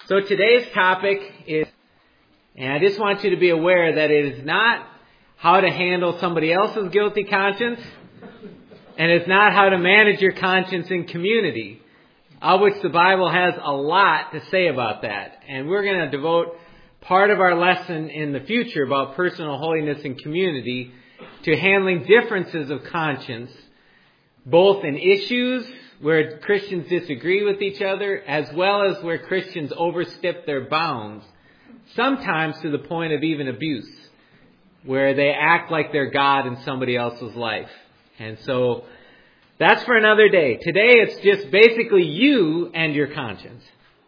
So today's topic is, and I just want you to be aware that it is not how to handle somebody else's guilty conscience, and it's not how to manage your conscience in community, of which the Bible has a lot to say about that. And we're going to devote part of our lesson in the future about personal holiness in community to handling differences of conscience, both in issues where Christians disagree with each other, as well as where Christians overstep their bounds, sometimes to the point of even abuse, where they act like they're God in somebody else's life. And so that's for another day. Today it's just basically you and your conscience,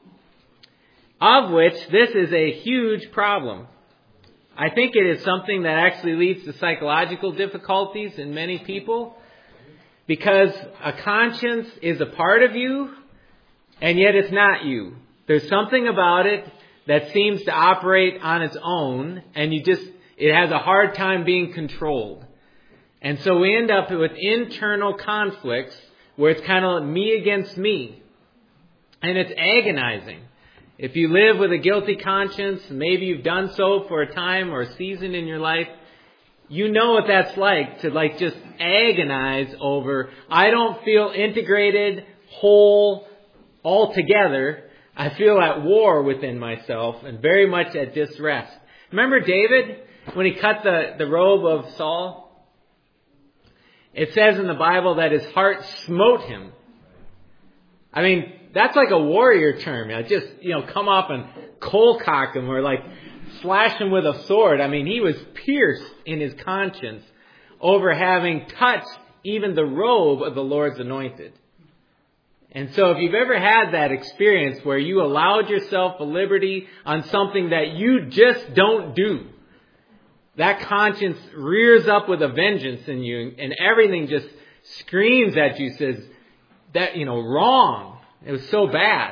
of which this is a huge problem. I think it is something that actually leads to psychological difficulties in many people, because a conscience is a part of you, and yet it's not you. There's something about it that seems to operate on its own, and it has a hard time being controlled. And so we end up with internal conflicts where it's kind of me against me. And it's agonizing. If you live with a guilty conscience, maybe you've done so for a time or a season in your life, you know what that's like to just agonize over, I don't feel integrated, whole, all together. I feel at war within myself and very much at distress. Remember David, when he cut the robe of Saul? It says in the Bible that his heart smote him. I mean, that's like a warrior term. Just, come up and cold cock him or slash him with a sword. I mean, he was pierced in his conscience over having touched even the robe of the Lord's anointed. And so if you've ever had that experience where you allowed yourself a liberty on something that you just don't do, that conscience rears up with a vengeance in you, and everything just screams at you, says that, wrong. It was so bad.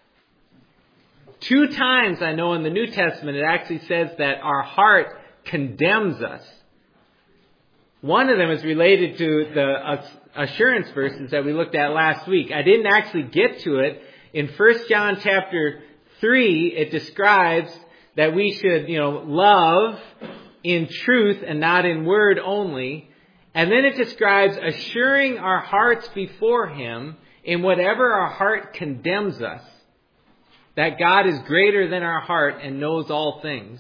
2 times I know in the New Testament it actually says that our heart condemns us. One of them is related to the assurance verses that we looked at last week. I didn't actually get to it. In 1 John chapter 3, it describes that we should, love in truth and not in word only. And then it describes assuring our hearts before Him in whatever our heart condemns us, that God is greater than our heart and knows all things.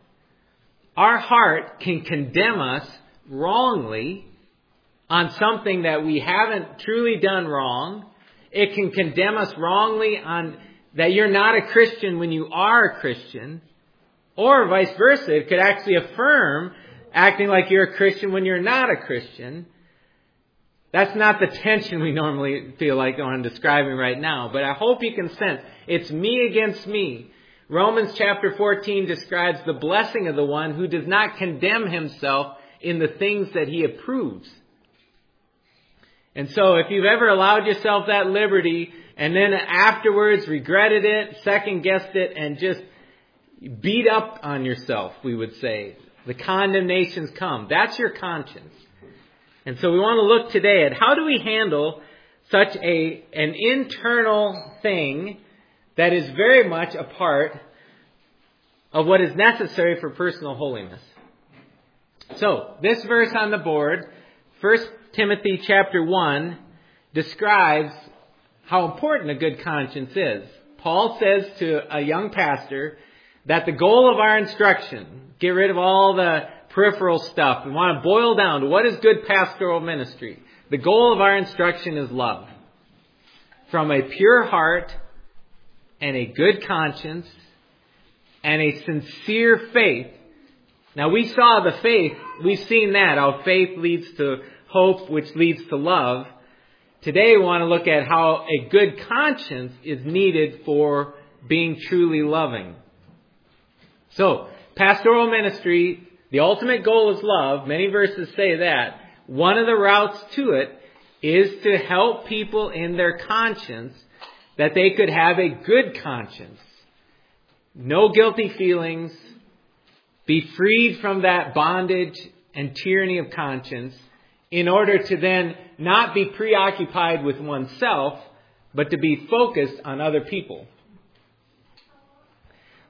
Our heart can condemn us wrongly on something that we haven't truly done wrong. It can condemn us wrongly on that you're not a Christian when you are a Christian. Or vice versa. It could actually affirm acting like you're a Christian when you're not a Christian. That's not the tension we normally feel like I'm describing right now. But I hope you can sense it's me against me. Romans chapter 14 describes the blessing of the one who does not condemn himself in the things that he approves. And so if you've ever allowed yourself that liberty and then afterwards regretted it, second-guessed it, and just beat up on yourself, we would say, the condemnations come. That's your conscience. And so we want to look today at how do we handle such an internal thing that is very much a part of what is necessary for personal holiness. So, this verse on the board, 1 Timothy chapter 1, describes how important a good conscience is. Paul says to a young pastor that the goal of our instruction, get rid of all the peripheral stuff, we want to boil down to what is good pastoral ministry. The goal of our instruction is love. From a pure heart and a good conscience and a sincere faith. Now we saw the faith, we've seen that, how faith leads to hope, which leads to love. Today we want to look at how a good conscience is needed for being truly loving. So, pastoral ministry, the ultimate goal is love. Many verses say that. One of the routes to it is to help people in their conscience that they could have a good conscience. No guilty feelings. Be freed from that bondage and tyranny of conscience in order to then not be preoccupied with oneself, but to be focused on other people.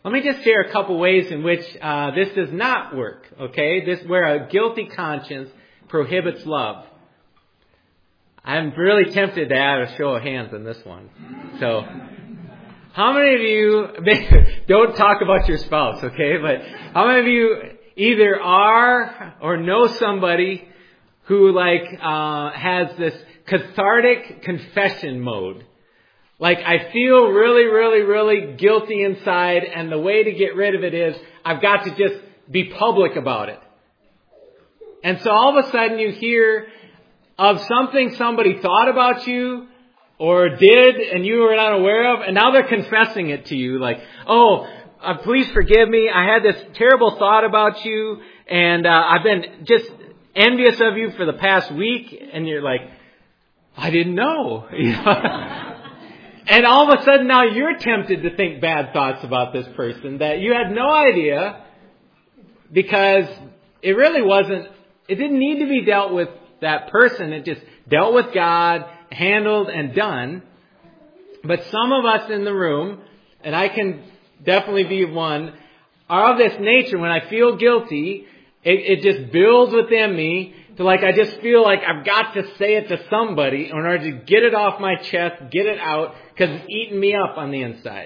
Let me just share a couple ways in which this does not work, okay? This where a guilty conscience prohibits love. I'm really tempted to add a show of hands on this one. So, how many of you, don't talk about your spouse, okay? But how many of you either are or know somebody who has this cathartic confession mode? Like, I feel really, really, really guilty inside, and the way to get rid of it is I've got to just be public about it. And so all of a sudden you hear of something somebody thought about you or did and you were not aware of, and now they're confessing it to you like, oh, please forgive me. I had this terrible thought about you, and I've been just envious of you for the past week. And you're like, I didn't know. And all of a sudden now you're tempted to think bad thoughts about this person that you had no idea, because it really wasn't, it didn't need to be dealt with that person. It just dealt with God, handled and done. But some of us in the room, and I can definitely be one, are of this nature. When I feel guilty, it just builds within me to I just feel like I've got to say it to somebody in order to get it off my chest, get it out, because it's eating me up on the inside.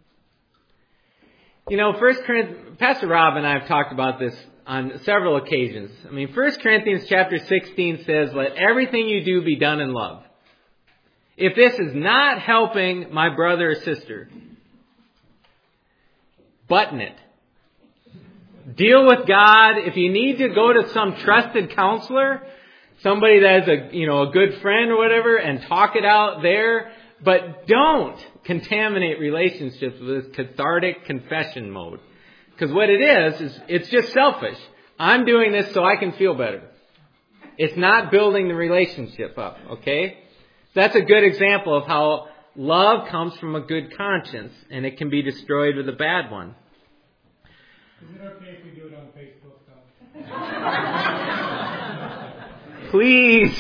Pastor Rob and I have talked about this on several occasions. 1 Corinthians chapter 16 says, let everything you do be done in love. If this is not helping my brother or sister, button it. Deal with God. If you need to go to some trusted counselor, somebody that is a good friend or whatever, and talk it out there, but don't contaminate relationships with this cathartic confession mode. Because what it is it's just selfish. I'm doing this so I can feel better. It's not building the relationship up, okay? That's a good example of how love comes from a good conscience, and it can be destroyed with a bad one. Is it okay if we do it on Facebook, though? Please.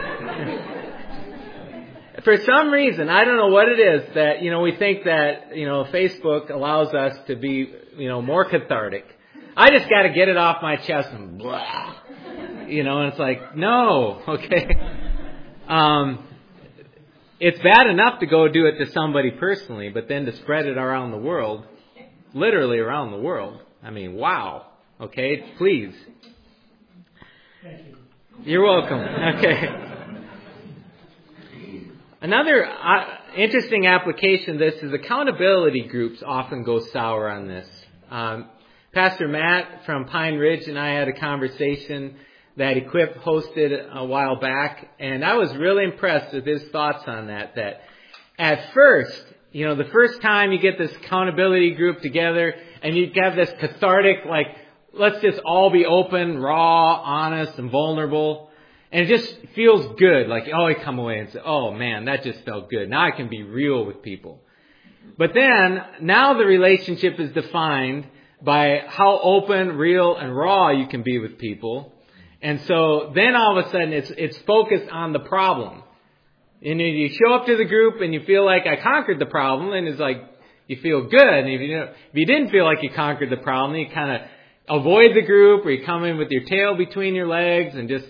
For some reason, I don't know what it is that, we think that, Facebook allows us to be, more cathartic. I just got to get it off my chest and blah. And it's like, no, okay. It's bad enough to go do it to somebody personally, but then to spread it around the world, literally around the world. Wow. Okay, please. Thank you. You're welcome. Okay. Another interesting application of this is accountability groups often go sour on this. Pastor Matt from Pine Ridge and I had a conversation that Equip hosted a while back, and I was really impressed with his thoughts on that. That at first, the first time you get this accountability group together and you have this cathartic, let's just all be open, raw, honest, and vulnerable. And it just feels good. You come away and say, oh man, that just felt good. Now I can be real with people. But then, now the relationship is defined by how open, real, and raw you can be with people. And so then all of a sudden it's focused on the problem. And you show up to the group and you feel like I conquered the problem, and it's like you feel good. And if you didn't feel like you conquered the problem, you kind of avoid the group, or you come in with your tail between your legs and just...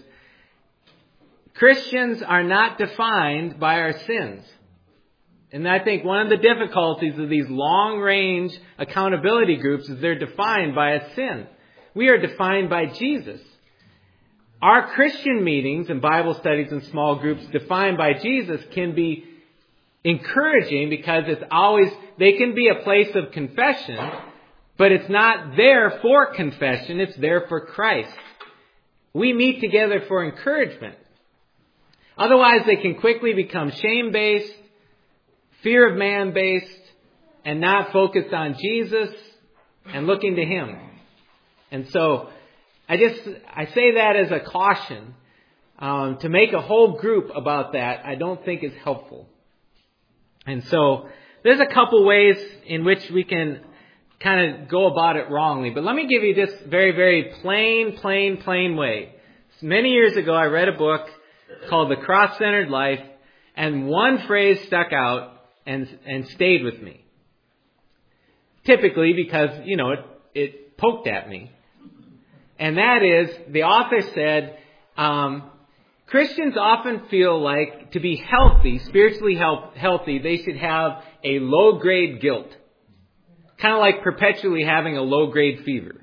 Christians are not defined by our sins. And I think one of the difficulties of these long-range accountability groups is they're defined by a sin. We are defined by Jesus. Our Christian meetings and Bible studies and small groups defined by Jesus can be encouraging, because they can be a place of confession, but it's not there for confession, it's there for Christ. We meet together for encouragement. Otherwise, they can quickly become shame-based, fear of man-based, and not focused on Jesus and looking to Him. And so, I say that as a caution. To make a whole group about that, I don't think is helpful. And so, there's a couple ways in which we can kind of go about it wrongly. But let me give you this very, very plain way. Many years ago, I read a book called The Cross-Centered Life, and one phrase stuck out and stayed with me. typically because, it poked at me. And that is, the author said, Christians often feel like to be healthy, spiritually healthy, they should have a low-grade guilt. Kind of like perpetually having a low-grade fever.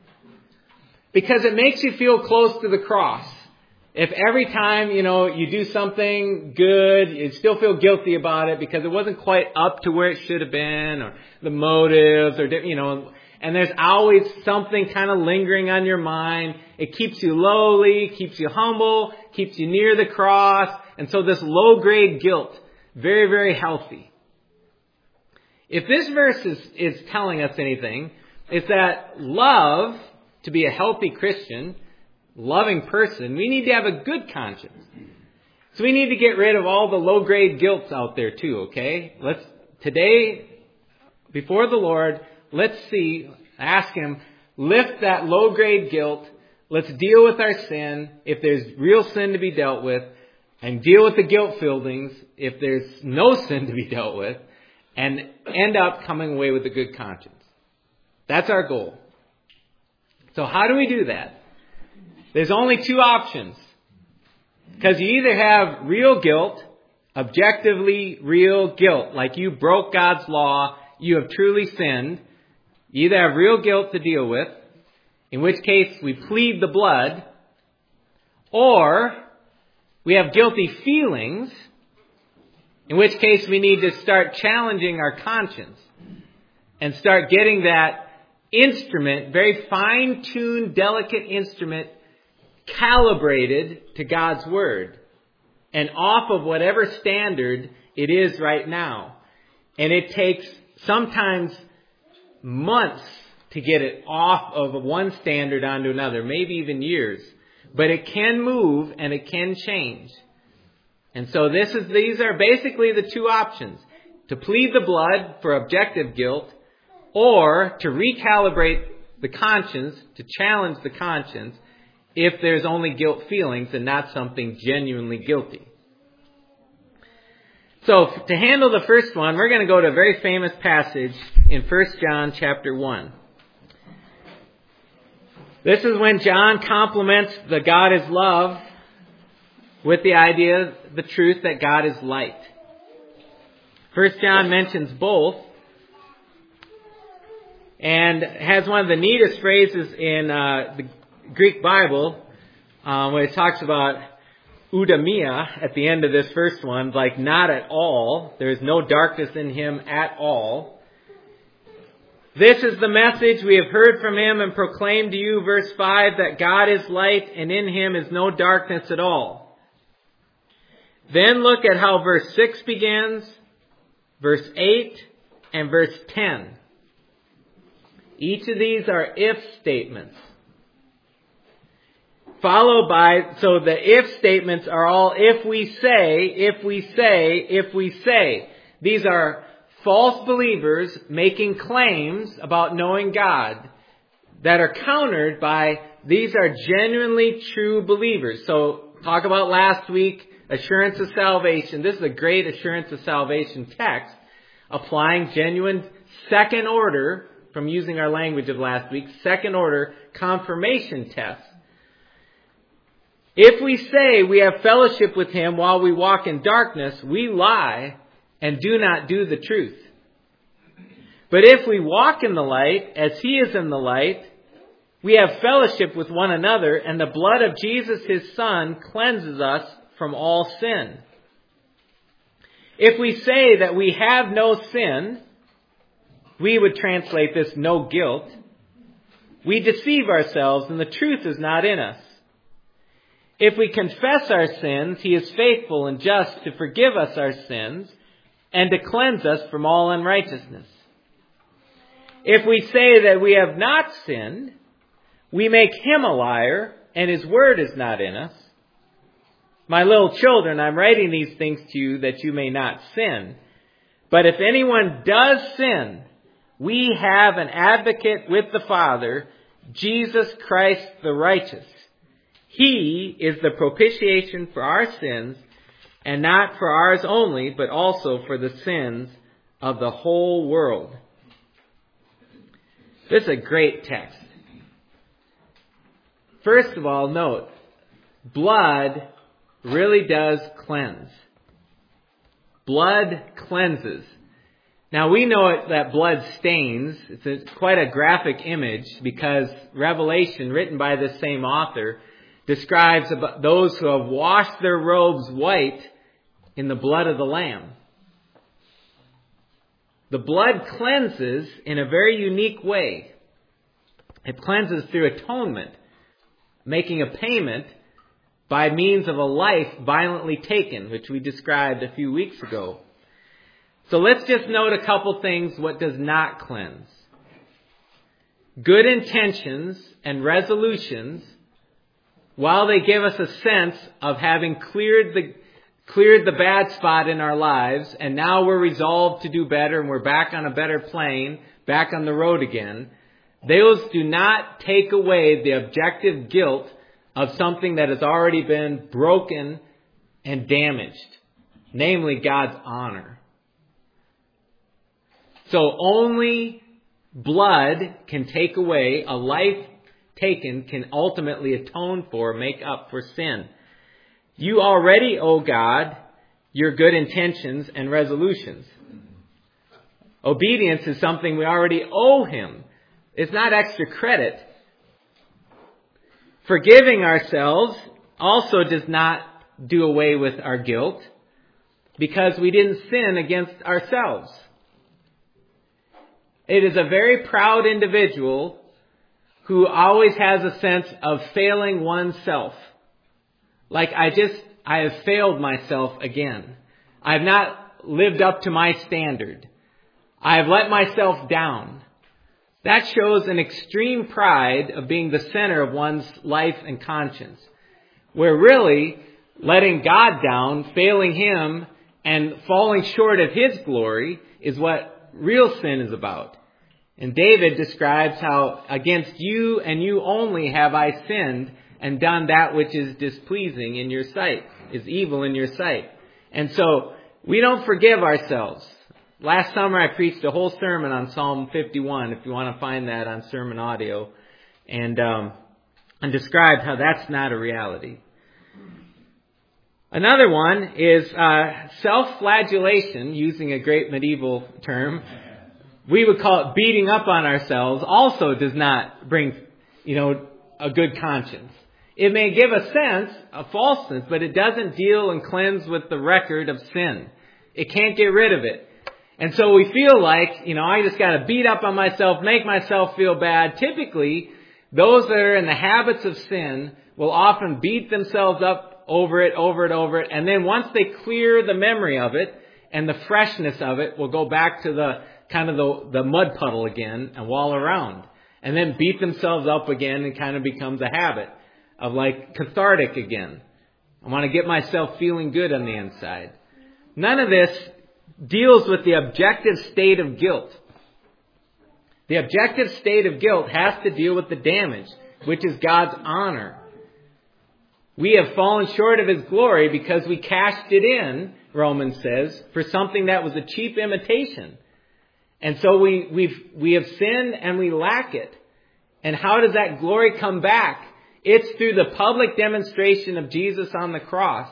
Because it makes you feel close to the cross. If every time, you do something good, you still feel guilty about it because it wasn't quite up to where it should have been, or the motives, or, and there's always something kind of lingering on your mind. It keeps you lowly, keeps you humble, keeps you near the cross. And so this low-grade guilt, very, very healthy. If this verse is telling us anything, it's that love, to be a healthy Christian, loving person, we need to have a good conscience. So we need to get rid of all the low-grade guilts out there too, okay? Today, before the Lord, ask Him, lift that low-grade guilt. Let's deal with our sin, if there's real sin to be dealt with, and deal with the guilt feelings, if there's no sin to be dealt with, and end up coming away with a good conscience. That's our goal. So how do we do that? There's only two options. Because you either have real guilt, objectively real guilt, like you broke God's law, you have truly sinned. You either have real guilt to deal with, in which case we plead the blood, or we have guilty feelings, in which case we need to start challenging our conscience and start getting that instrument, very fine-tuned, delicate instrument, calibrated to God's Word and off of whatever standard it is right now. And it takes sometimes months to get it off of one standard onto another, maybe even years. But it can move and it can change. And so these are basically the two options. To plead the blood for objective guilt, or to recalibrate the conscience, to challenge the conscience, if there's only guilt feelings and not something genuinely guilty. So to handle the first one, we're going to go to a very famous passage in 1 John chapter 1. This is when John complements the God is love with the idea, the truth that God is light. 1 John mentions both and has one of the neatest phrases in the Greek Bible when it talks about Udamia at the end of this first one, like not at all. There is no darkness in Him at all. This is the message we have heard from Him and proclaimed to you, verse 5, that God is light and in Him is no darkness at all. Then look at how verse 6 begins, verse 8, and verse 10. Each of these are if statements. Followed by, so the if statements are all if we say, if we say, if we say. These are false believers making claims about knowing God that are countered by these are genuinely true believers. So talk about last week, assurance of salvation. This is a great assurance of salvation text, applying genuine second order, from using our language of last week, second order confirmation tests. If we say we have fellowship with Him while we walk in darkness, we lie and do not do the truth. But if we walk in the light, as He is in the light, we have fellowship with one another, and the blood of Jesus, His Son, cleanses us from all sin. If we say that we have no sin, we would translate this no guilt, we deceive ourselves and the truth is not in us. If we confess our sins, He is faithful and just to forgive us our sins and to cleanse us from all unrighteousness. If we say that we have not sinned, we make Him a liar and His word is not in us. My little children, I'm writing these things to you that you may not sin. But if anyone does sin, we have an advocate with the Father, Jesus Christ the righteous. He is the propitiation for our sins, and not for ours only, but also for the sins of the whole world. This is a great text. First of all, note, blood really does cleanse. Blood cleanses. Now we know that blood stains. It's quite a graphic image because Revelation, written by this same author, describes about those who have washed their robes white in the blood of the Lamb. The blood cleanses in a very unique way. It cleanses through atonement, making a payment by means of a life violently taken, which we described a few weeks ago. So let's just note a couple things what does not cleanse. Good intentions and resolutions, while they give us a sense of having cleared the bad spot in our lives, and now we're resolved to do better and we're back on a better plane, back on the road again, those do not take away the objective guilt of something that has already been broken and damaged, namely God's honor. So only blood can take away, a life taken can ultimately atone for, make up for sin. You already owe God your good intentions and resolutions. Obedience is something we already owe Him. It's not extra credit. Forgiving ourselves also does not do away with our guilt because we didn't sin against ourselves. It is a very proud individual who always has a sense of failing oneself. Like, I have failed myself again. I have not lived up to my standard. I have let myself down. That shows an extreme pride of being the center of one's life and conscience. Where really, letting God down, failing Him, and falling short of His glory is what real sin is about. And David describes how against you and you only have I sinned and done that which is displeasing in your sight, is evil in your sight. And so we don't forgive ourselves. Last summer I preached a whole sermon on Psalm 51, if you want to find that on sermon audio, and described how that's not a reality. Another one is self-flagellation, using a great medieval term. We would call it beating up on ourselves, also does not bring, a good conscience. It may give a sense of falseness, but it doesn't deal and cleanse with the record of sin. It can't get rid of it. And so we feel like, I just got to beat up on myself, make myself feel bad. Typically, those that are in the habits of sin will often beat themselves up over it. And then once they clear the memory of it and the freshness of it, will go back to the mud puddle again and wallow around. And then beat themselves up again and kind of becomes a habit of like cathartic again. I want to get myself feeling good on the inside. None of this deals with the objective state of guilt. The objective state of guilt has to deal with the damage, which is God's honor. We have fallen short of His glory because we cashed it in, Romans says, for something that was a cheap imitation. And so we have sinned and we lack it. And how does that glory come back? It's through the public demonstration of Jesus on the cross.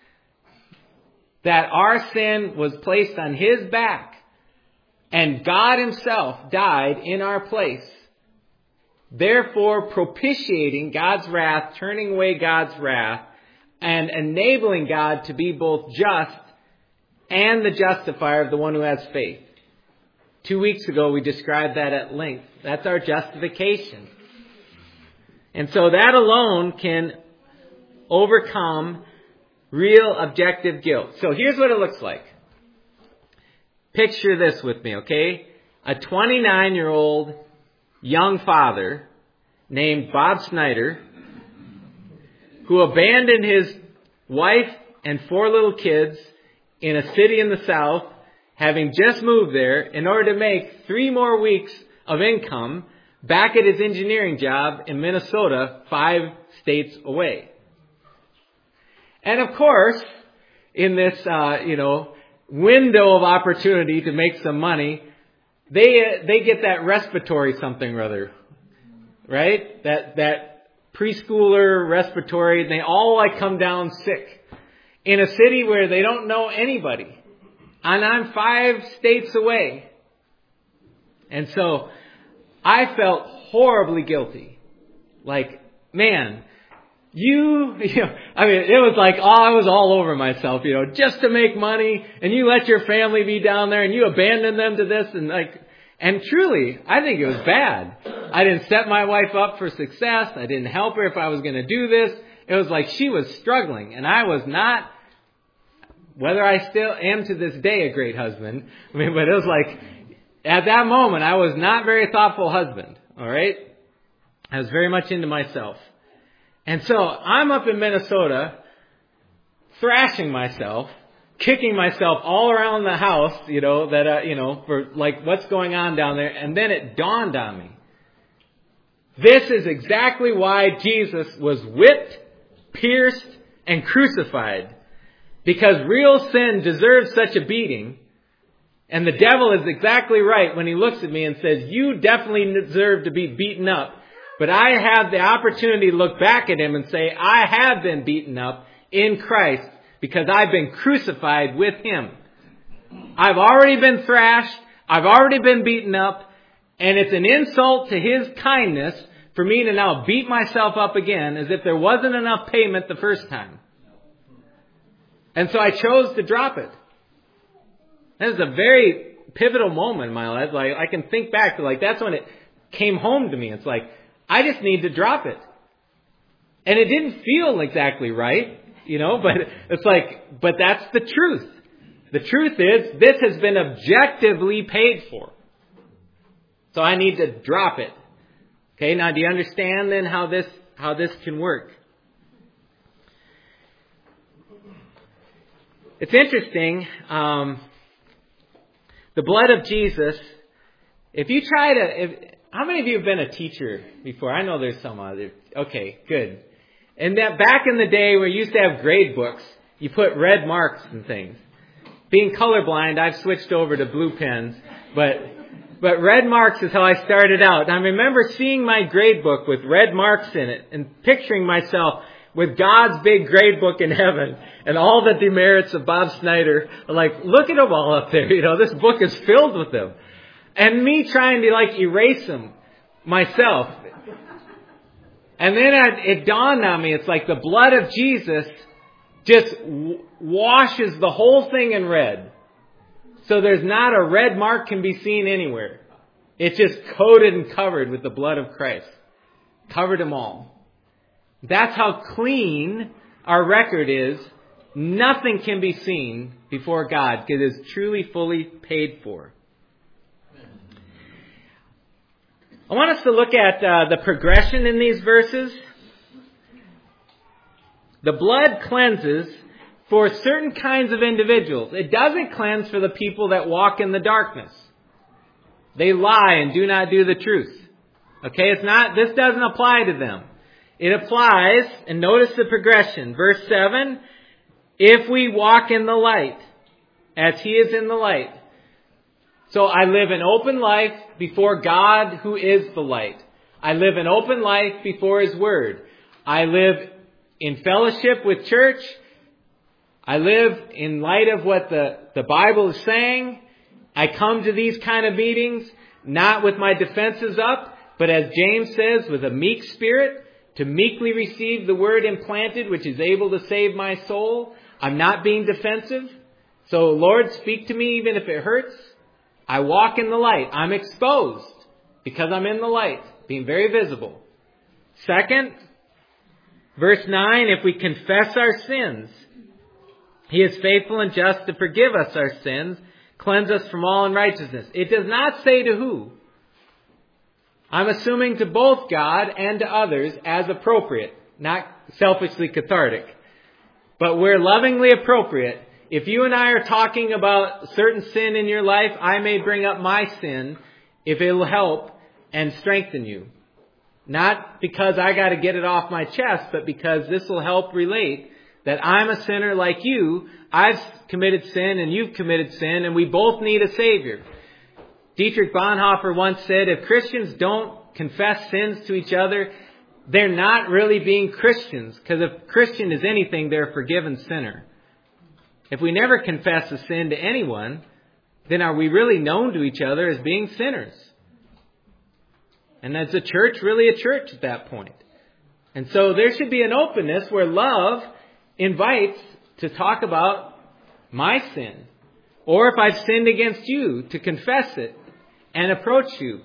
That our sin was placed on His back. And God Himself died in our place. Therefore propitiating God's wrath, turning away God's wrath, and enabling God to be both just and the justifier of the one who has faith. 2 weeks ago we described that at length. That's our justification. And so that alone can overcome real objective guilt. So here's what it looks like. Picture this with me, okay? A 29-year-old young father named Bob Snyder who abandoned his wife and 4 little kids in a city in the South, having just moved there in order to make 3 more weeks of income back at his engineering job in Minnesota, 5 states away. And of course, in this, window of opportunity to make some money, they get that respiratory something or other, right? That preschooler respiratory, and they all like come down sick in a city where they don't know anybody. And I'm 5 states away. And so I felt horribly guilty. Like, man, it was like, I was all over myself, just to make money, and you let your family be down there and you abandon them to this, and truly, I think it was bad. I didn't set my wife up for success. I didn't help her if I was going to do this. It was like she was struggling, and I was not, whether I still am to this day a great husband, but it was like, at that moment, I was not a very thoughtful husband, all right? I was very much into myself. And so I'm up in Minnesota, thrashing myself, kicking myself all around the house, for like what's going on down there. And then it dawned on me. This is exactly why Jesus was whipped, pierced, and crucified. Because real sin deserves such a beating. And the devil is exactly right when he looks at me and says, you definitely deserve to be beaten up. But I have the opportunity to look back at him and say, I have been beaten up in Christ because I've been crucified with him. I've already been thrashed. I've already been beaten up. And it's an insult to his kindness for me to now beat myself up again as if there wasn't enough payment the first time. And so I chose to drop it. That was a very pivotal moment in my life. Like, I can think back to that's when it came home to me. It's like, I just need to drop it. And it didn't feel exactly right, but it's like, but that's the truth. The truth is, this has been objectively paid for. So I need to drop it. Okay, now do you understand then how this can work? It's interesting, the blood of Jesus, if you try to, how many of you have been a teacher before? I know there's some other. Okay, good. And that back in the day where you used to have grade books, you put red marks and things. Being colorblind, I've switched over to blue pens, but red marks is how I started out. And I remember seeing my grade book with red marks in it and picturing myself with God's big grade book in heaven and all the demerits of Bob Snyder. Like, look at them all up there. This book is filled with them. And me trying to erase them myself. And then it dawned on me, it's like the blood of Jesus just washes the whole thing in red. So there's not a red mark can be seen anywhere. It's just coated and covered with the blood of Christ. Covered them all. That's how clean our record is. Nothing can be seen before God because it is truly fully paid for. I want us to look at the progression in these verses. The blood cleanses for certain kinds of individuals. It doesn't cleanse for the people that walk in the darkness. They lie and do not do the truth. Okay, this doesn't apply to them. It applies, and notice the progression. Verse 7, if we walk in the light, as he is in the light. So I live an open life before God who is the light. I live an open life before his word. I live in fellowship with church. I live in light of what the Bible is saying. I come to these kind of meetings, not with my defenses up, but as James says, with a meek spirit, to meekly receive the word implanted, which is able to save my soul. I'm not being defensive. So Lord, speak to me even if it hurts. I walk in the light. I'm exposed because I'm in the light, being very visible. Second, verse 9, if we confess our sins, he is faithful and just to forgive us our sins, cleanse us from all unrighteousness. It does not say to who. I'm assuming to both God and to others as appropriate, not selfishly cathartic, but where lovingly appropriate. If you and I are talking about certain sin in your life, I may bring up my sin if it will help and strengthen you. Not because I got to get it off my chest, but because this will help relate that I'm a sinner like you. I've committed sin and you've committed sin and we both need a Savior. Dietrich Bonhoeffer once said, if Christians don't confess sins to each other, they're not really being Christians. Because if Christian is anything, they're a forgiven sinner. If we never confess a sin to anyone, then are we really known to each other as being sinners? And is the church really a church at that point? And so there should be an openness where love invites to talk about my sin. Or if I've sinned against you, to confess it and approach you.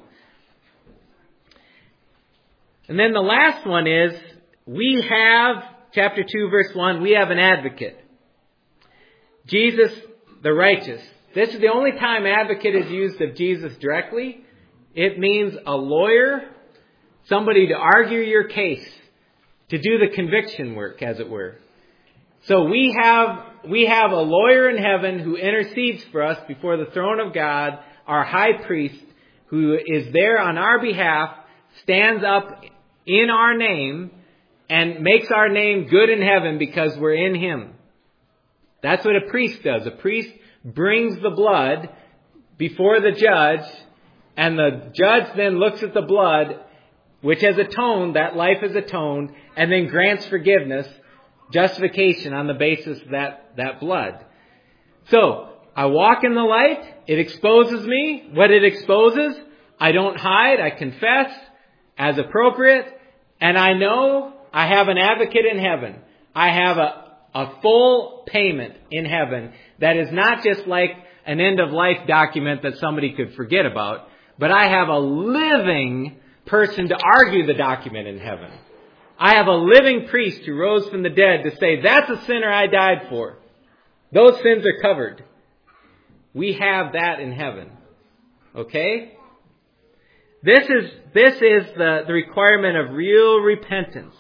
And then the last one is, we have, chapter 2, verse 1, we have an advocate. Jesus the righteous. This is the only time advocate is used of Jesus directly. It means a lawyer, somebody to argue your case, to do the conviction work, as it were. So we have a lawyer in heaven who intercedes for us before the throne of God, our high priest, who is there on our behalf, stands up in our name, and makes our name good in heaven because we're in Him. That's what a priest does. A priest brings the blood before the judge, and the judge then looks at the blood, which has atoned, that life has atoned, and then grants forgiveness, justification on the basis of that blood. So, I walk in the light, it exposes me. What it exposes, I don't hide, I confess as appropriate, and I know I have an advocate in heaven. I have a full payment in heaven that is not just like an end-of-life document that somebody could forget about, but I have a living person to argue the document in heaven. I have a living priest who rose from the dead to say, that's a sinner I died for. Those sins are covered. We have that in heaven. Okay? This is the requirement of real repentance.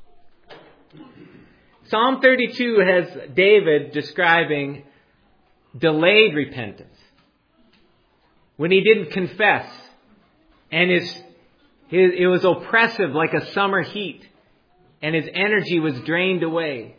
Psalm 32 has David describing delayed repentance. When he didn't confess. And it was oppressive like a summer heat. And his energy was drained away.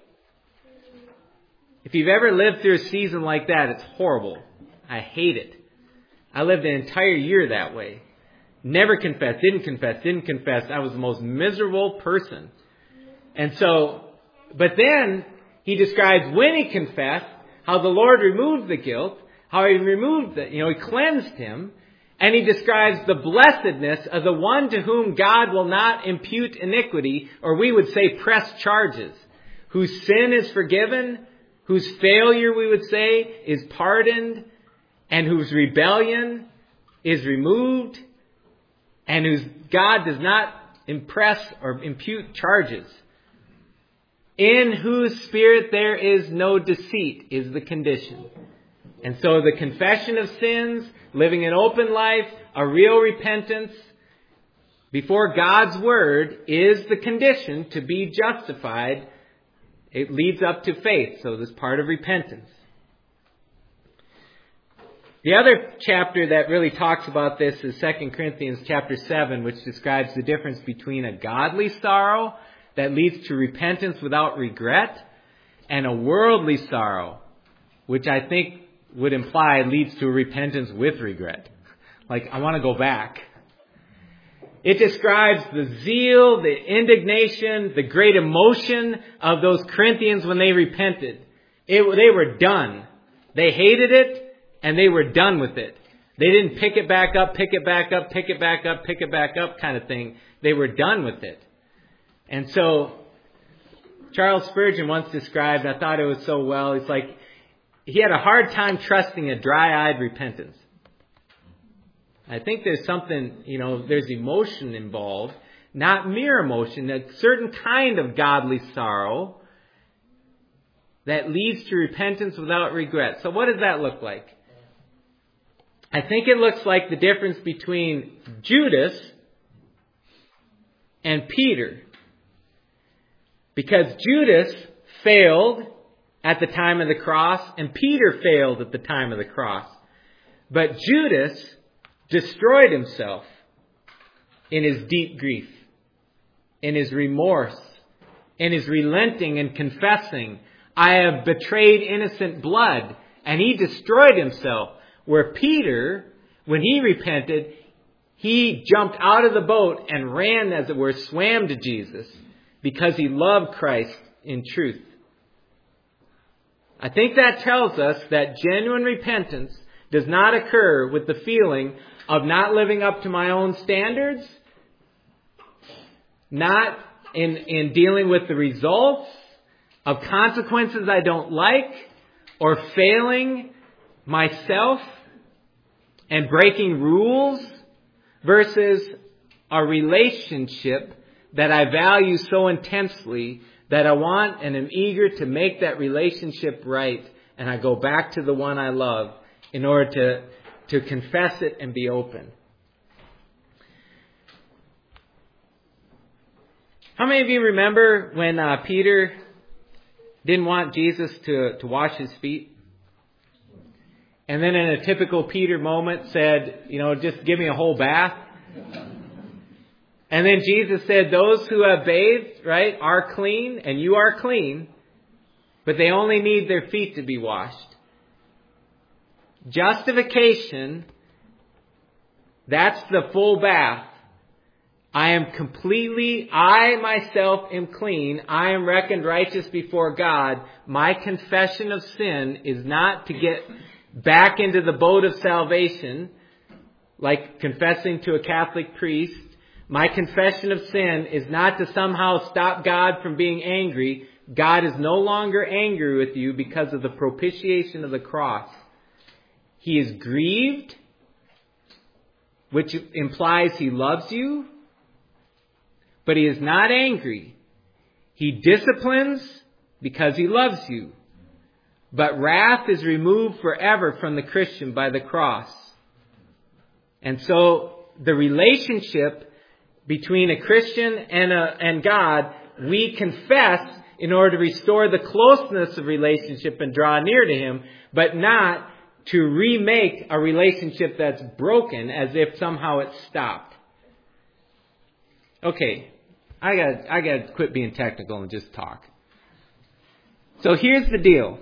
If you've ever lived through a season like that, it's horrible. I hate it. I lived an entire year that way. Never confessed, didn't confess. I was the most miserable person. And so, but then he describes when he confessed, how the Lord removed the guilt, how He removed He cleansed him. And he describes the blessedness of the one to whom God will not impute iniquity, or we would say press charges, whose sin is forgiven, whose failure, we would say, is pardoned, and whose rebellion is removed, and whose God does not impress or impute charges. In whose spirit there is no deceit is the condition. And so the confession of sins, living an open life, a real repentance before God's Word is the condition to be justified. It leads up to faith. So this part of repentance. The other chapter that really talks about this is 2 Corinthians chapter 7, which describes the difference between a godly sorrow that leads to repentance without regret and a worldly sorrow, which I think would imply leads to a repentance with regret. Like, I want to go back. It describes the zeal, the indignation, the great emotion of those Corinthians when they repented. They were done. They hated it, and they were done with it. They didn't pick it back up, pick it back up, pick it back up, pick it back up kind of thing. They were done with it. And so, Charles Spurgeon once described, I thought it was so well, it's like, he had a hard time trusting a dry-eyed repentance. I think there's something, there's emotion involved, not mere emotion, a certain kind of godly sorrow that leads to repentance without regret. So what does that look like? I think it looks like the difference between Judas and Peter. Because Judas failed at the time of the cross, and Peter failed at the time of the cross. But Judas destroyed himself in his deep grief, in his remorse, in his relenting and confessing, I have betrayed innocent blood. And he destroyed himself. Where Peter when he repented, he jumped out of the boat and ran, as it were, swam to Jesus because he loved Christ in truth. I think that tells us that genuine repentance does not occur with the feeling of not living up to my own standards, not in dealing with the results of consequences I don't like, or failing myself and breaking rules, versus a relationship that I value so intensely that I want and am eager to make that relationship right, and I go back to the one I love in order to confess it and be open. How many of you remember when Peter didn't want Jesus to wash his feet? And then in a typical Peter moment said, just give me a whole bath. And then Jesus said, those who have bathed, right, are clean, and you are clean, but they only need their feet to be washed. Justification, that's the full bath. I myself am clean. I am reckoned righteous before God. My confession of sin is not to get back into the boat of salvation, like confessing to a Catholic priest. My confession of sin is not to somehow stop God from being angry. God is no longer angry with you because of the propitiation of the cross. He is grieved, which implies he loves you, but he is not angry. He disciplines because he loves you. But wrath is removed forever from the Christian by the cross. And so the relationship between a Christian and God, we confess in order to restore the closeness of relationship and draw near to Him, but not to remake a relationship that's broken as if somehow it stopped. Okay, I got to quit being technical and just talk. So here's the deal.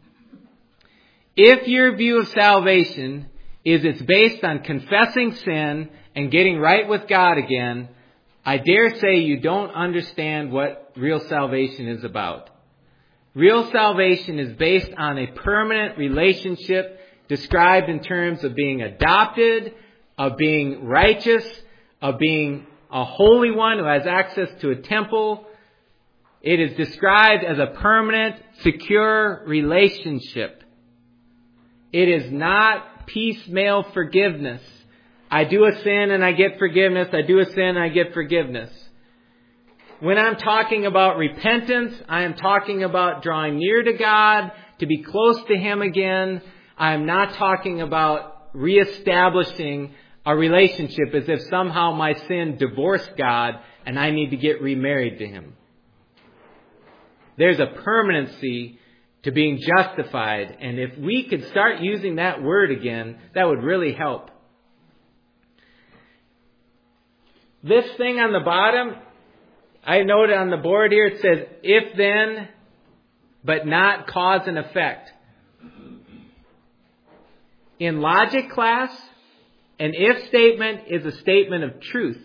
If your view of salvation is it's based on confessing sin and getting right with God again, I dare say you don't understand what real salvation is about. Real salvation is based on a permanent relationship described in terms of being adopted, of being righteous, of being a holy one who has access to a temple. It is described as a permanent, secure relationship. It is not piecemeal forgiveness. I do a sin and I get forgiveness. I do a sin and I get forgiveness. When I'm talking about repentance, I am talking about drawing near to God, to be close to Him again. I am not talking about reestablishing a relationship as if somehow my sin divorced God and I need to get remarried to Him. There's a permanency to being justified. And if we could start using that word again, that would really help. This thing on the bottom, I noted on the board here, it says, if then, but not cause and effect. In logic class, an if statement is a statement of truth.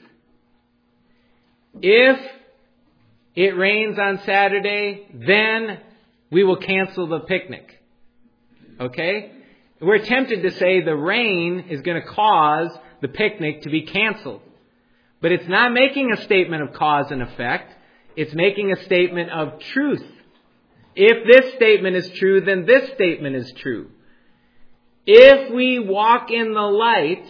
If it rains on Saturday, then we will cancel the picnic. Okay? We're tempted to say the rain is going to cause the picnic to be canceled. But it's not making a statement of cause and effect. It's making a statement of truth. If this statement is true, then this statement is true. If we walk in the light,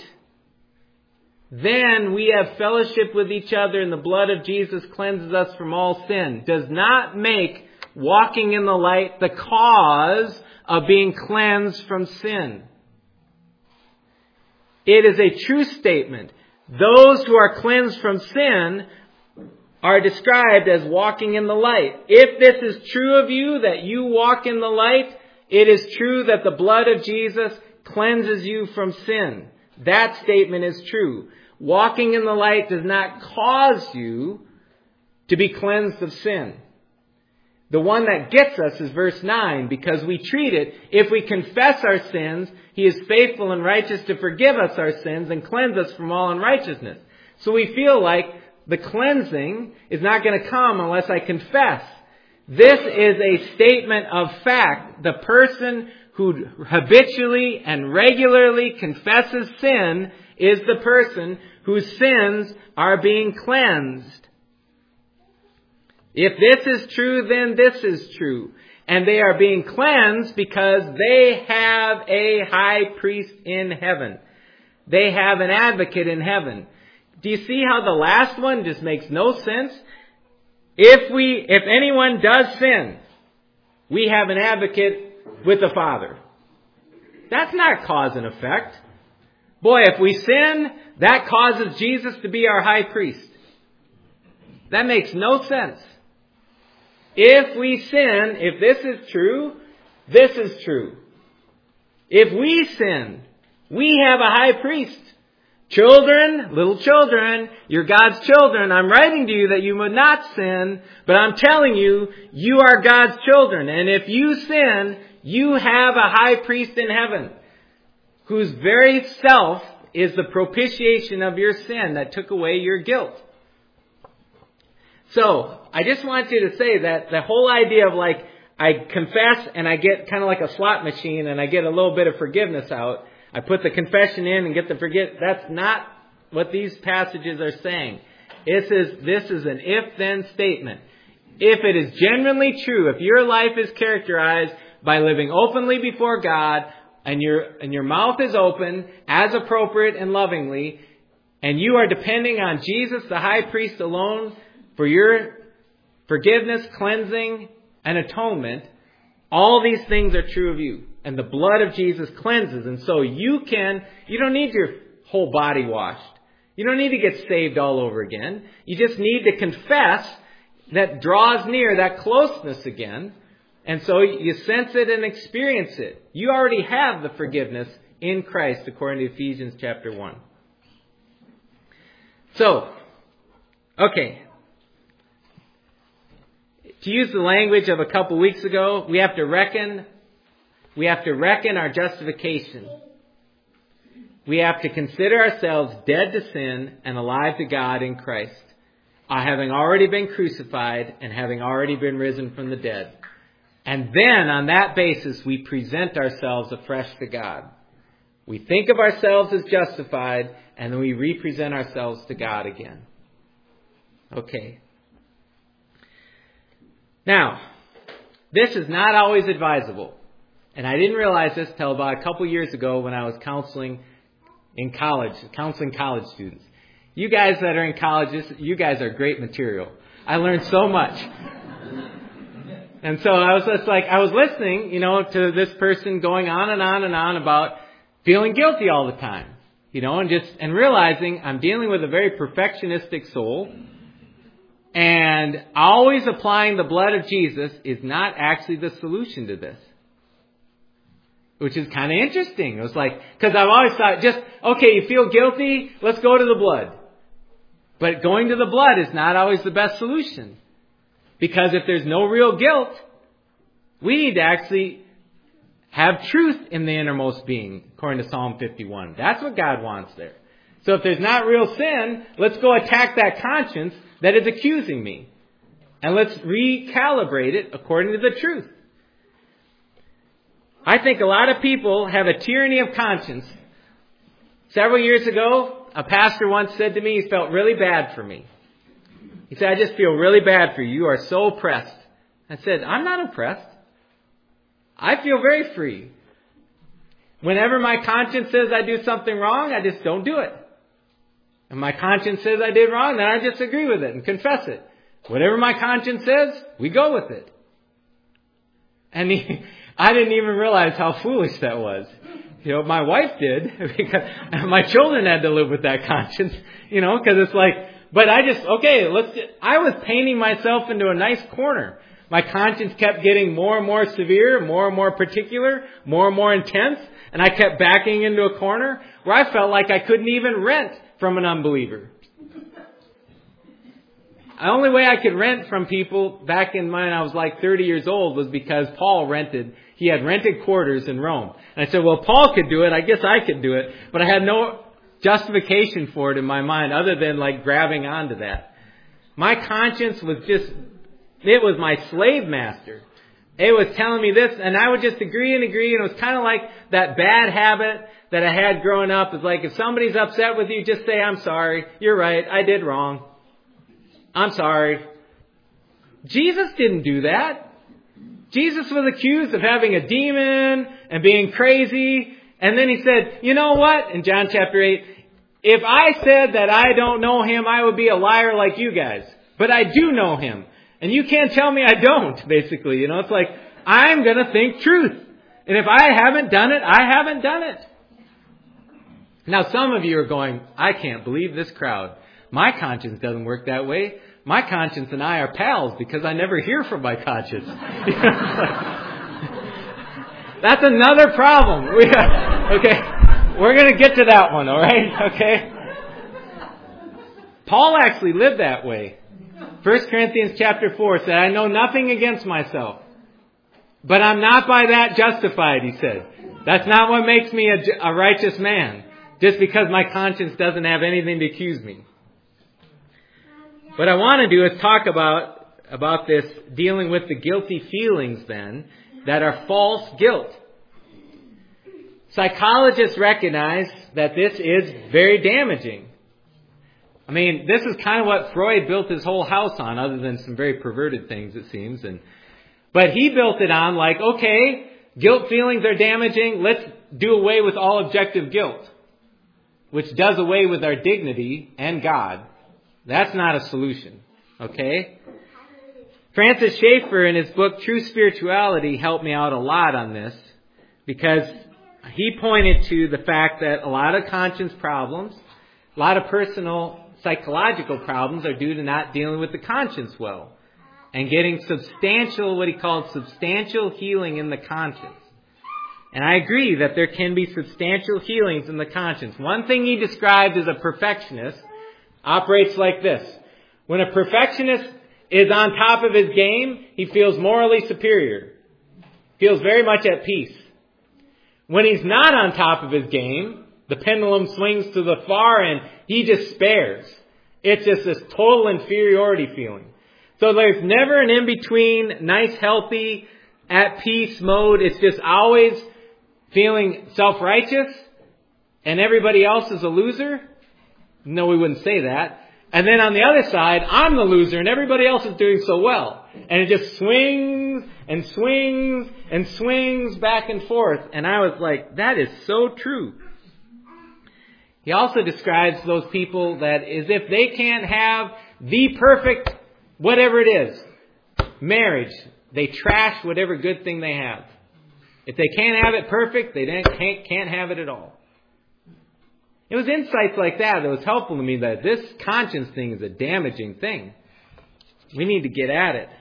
then we have fellowship with each other and the blood of Jesus cleanses us from all sin. Does not make walking in the light the cause of being cleansed from sin. It is a true statement. Those who are cleansed from sin are described as walking in the light. If this is true of you, that you walk in the light, it is true that the blood of Jesus cleanses you from sin. That statement is true. Walking in the light does not cause you to be cleansed of sin. The one that gets us is verse 9, because we treat it, if we confess our sins, He is faithful and righteous to forgive us our sins and cleanse us from all unrighteousness. So we feel like the cleansing is not going to come unless I confess. This is a statement of fact. The person who habitually and regularly confesses sin is the person whose sins are being cleansed. If this is true, then this is true. And they are being cleansed because they have a high priest in heaven. They have an advocate in heaven. Do you see how the last one just makes no sense? If anyone does sin, we have an advocate with the Father. That's not cause and effect. Boy, if we sin, that causes Jesus to be our high priest. That makes no sense. If we sin, if this is true, this is true. If we sin, we have a high priest. Children, little children, you're God's children. I'm writing to you that you would not sin, but I'm telling you, you are God's children. And if you sin, you have a high priest in heaven, whose very self is the propitiation of your sin that took away your guilt. So, I just want you to say that the whole idea of like, I confess and I get kind of like a slot machine and I get a little bit of forgiveness out. I put the confession in and get the forgiveness. That's not what these passages are saying. This is an if-then statement. If it is genuinely true, if your life is characterized by living openly before God and your mouth is open as appropriate and lovingly, and you are depending on Jesus, the high priest alone, for your forgiveness, cleansing, and atonement, all these things are true of you. And the blood of Jesus cleanses. And so you don't need your whole body washed. You don't need to get saved all over again. You just need to confess that draws near that closeness again. And so you sense it and experience it. You already have the forgiveness in Christ, according to Ephesians chapter 1. So, okay. To use the language of a couple weeks ago, we have to reckon our justification. We have to consider ourselves dead to sin and alive to God in Christ, having already been crucified and having already been risen from the dead. And then on that basis, we present ourselves afresh to God. We think of ourselves as justified, and then we represent ourselves to God again. Okay. Now, this is not always advisable. And I didn't realize this till about a couple years ago when I was counseling college students. You guys that are in colleges, you guys are great material. I learned so much. And so I was listening, to this person going on and on and on about feeling guilty all the time, and realizing I'm dealing with a very perfectionistic soul. And always applying the blood of Jesus is not actually the solution to this. Which is kind of interesting. It was like, because I've always thought, you feel guilty, let's go to the blood. But going to the blood is not always the best solution. Because if there's no real guilt, we need to actually have truth in the innermost being, according to Psalm 51. That's what God wants there. So if there's not real sin, let's go attack that conscience that is accusing me. And let's recalibrate it according to the truth. I think a lot of people have a tyranny of conscience. Several years ago, a pastor once said to me, he felt really bad for me. He said, I just feel really bad for you. You are so oppressed. I said, I'm not oppressed. I feel very free. Whenever my conscience says I do something wrong, I just don't do it. And my conscience says I did wrong, then I just agree with it and confess it. Whatever my conscience says, we go with it. And I didn't even realize how foolish that was. My wife did, because my children had to live with that conscience, because it's like, but I was painting myself into a nice corner. My conscience kept getting more and more severe, more and more particular, more and more intense, and I kept backing into a corner where I felt like I couldn't even rent from an unbeliever. The only way I could rent from people back in when I was like 30 years old was because Paul he had rented quarters in Rome. And I said, well, Paul could do it. I guess I could do it. But I had no justification for it in my mind other than like grabbing onto that. My conscience was it was my slave master. It was telling me this, and I would just agree, and it was kind of like that bad habit that I had growing up. It's like if somebody's upset with you, just say, I'm sorry. You're right. I did wrong. I'm sorry. Jesus didn't do that. Jesus was accused of having a demon and being crazy. And then he said, you know what? In John chapter 8, if I said that I don't know him, I would be a liar like you guys. But I do know him. And you can't tell me I don't, basically. It's like, I'm going to think truth. And if I haven't done it, I haven't done it. Now, some of you are going, I can't believe this crowd. My conscience doesn't work that way. My conscience and I are pals because I never hear from my conscience. That's another problem. Okay, we're going to get to that one, all right? Okay. Paul actually lived that way. 1 Corinthians chapter 4 said, I know nothing against myself, but I'm not by that justified, he said. That's not what makes me a righteous man, just because my conscience doesn't have anything to accuse me. What I want to do is talk about this, dealing with the guilty feelings then, that are false guilt. Psychologists recognize that this is very damaging. I mean, this is kind of what Freud built his whole house on, other than some very perverted things, it seems. But he built it on like, okay, guilt feelings are damaging. Let's do away with all objective guilt, which does away with our dignity and God. That's not a solution, okay? Francis Schaeffer, in his book True Spirituality, helped me out a lot on this, because he pointed to the fact that a lot of conscience problems, a lot of personal psychological problems are due to not dealing with the conscience well and getting what he called substantial healing in the conscience. And I agree that there can be substantial healings in the conscience. One thing he described as a perfectionist operates like this. When a perfectionist is on top of his game, he feels morally superior. Feels very much at peace. When he's not on top of his game, the pendulum swings to the far end. He despairs. It's just this total inferiority feeling. So there's never an in-between, nice, healthy, at peace mode. It's just always feeling self-righteous and everybody else is a loser. No, we wouldn't say that. And then on the other side, I'm the loser and everybody else is doing so well. And it just swings and swings and swings back and forth. And I was like, that is so true. He also describes those people that as if they can't have the perfect whatever it is, marriage, they trash whatever good thing they have. If they can't have it perfect, they can't have it at all. It was insights like that was helpful to me, that this conscience thing is a damaging thing. We need to get at it.